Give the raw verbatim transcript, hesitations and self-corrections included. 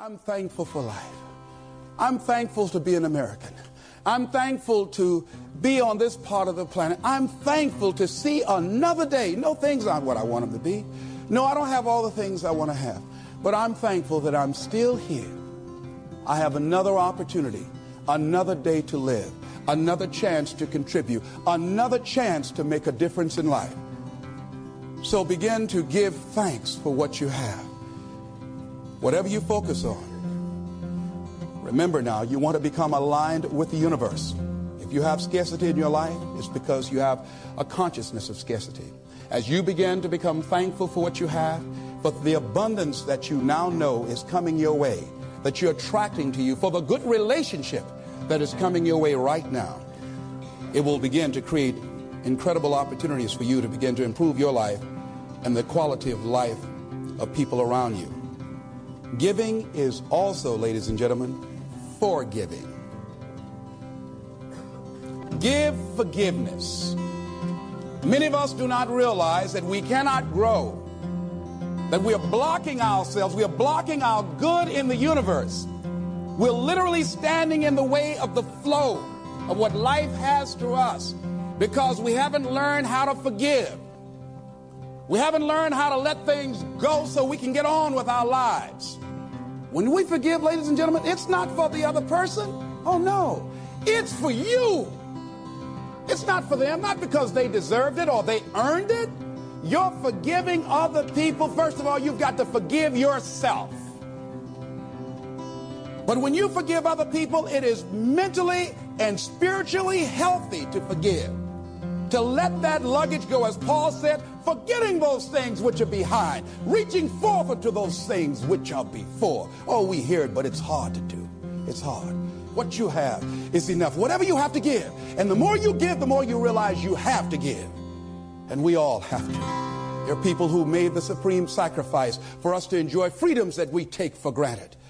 I'm thankful for life. I'm thankful to be an American. I'm thankful to be on this part of the planet. I'm thankful to see another day. No, things aren't what I want them to be. No, I don't have all the things I want to have. But I'm thankful that I'm still here. I have another opportunity, another day to live, another chance to contribute, another chance to make a difference in life. So begin to give thanks for what you have. Whatever you focus on, remember now, you want to become aligned with the universe. If you have scarcity in your life, it's because you have a consciousness of scarcity. As you begin to become thankful for what you have, for the abundance that you now know is coming your way, that you're attracting to you, for the good relationship that is coming your way right now, it will begin to create incredible opportunities for you to begin to improve your life and the quality of life of people around you. Giving is also, ladies and gentlemen, forgiving. Give forgiveness. Many of us do not realize that we cannot grow, that we are blocking ourselves, we are blocking our good in the universe. We're literally standing in the way of the flow of what life has to us because we haven't learned how to forgive. We haven't learned how to let things go so we can get on with our lives. When we forgive, ladies and gentlemen, it's not for the other person. Oh, no. It's for you. It's not for them, not because they deserved it or they earned it. You're forgiving other people. First of all, you've got to forgive yourself. But when you forgive other people, it is mentally and spiritually healthy to forgive. To let that luggage go, as Paul said, forgetting those things which are behind, reaching forward to those things which are before. Oh, we hear it, but it's hard to do. It's hard. What you have is enough. Whatever you have to give. And the more you give, the more you realize you have to give. And we all have to. There are people who made the supreme sacrifice for us to enjoy freedoms that we take for granted.